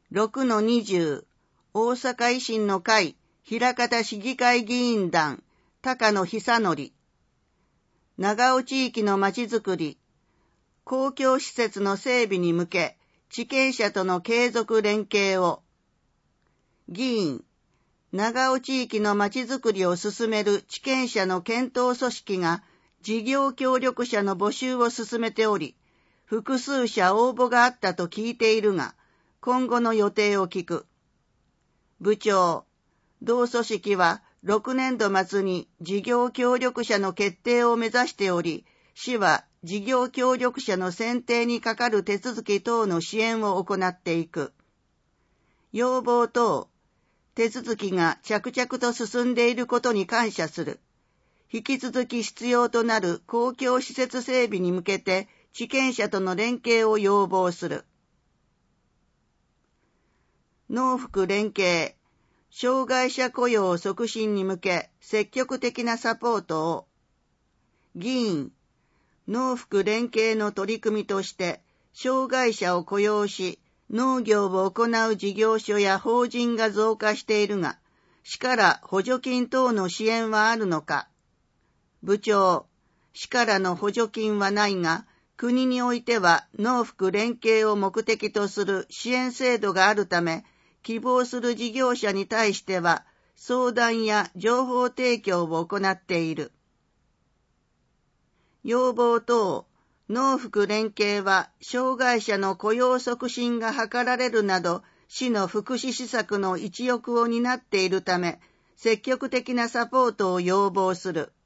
6-20 大阪維新の会枚方市議会議員団高野久則長尾地域のまちづくり公共施設の整備に向け地権者との継続連携を議員長尾地域のまちづくりを進める地権者の検討組織が事業協力者の募集を進めており複数社応募があったと聞いているが今後の予定を聞く。部長、同組織は6年度末に事業協力者の決定を目指しており、市は事業協力者の選定にかかる手続き等の支援を行っていく。要望等、手続きが着々と進んでいることに感謝する。引き続き必要となる公共施設整備に向けて地権者との連携を要望する。農福連携、障害者雇用促進に向け積極的なサポートを。議員、農福連携の取り組みとして、障害者を雇用し、農業を行う事業所や法人が増加しているが、市から補助金等の支援はあるのか。部長、市からの補助金はないが、国においては農福連携を目的とする支援制度があるため、希望する事業者に対しては相談や情報提供を行っている。要望等、農福連携は障害者の雇用促進が図られるなど市の福祉施策の一翼を担っているため積極的なサポートを要望する。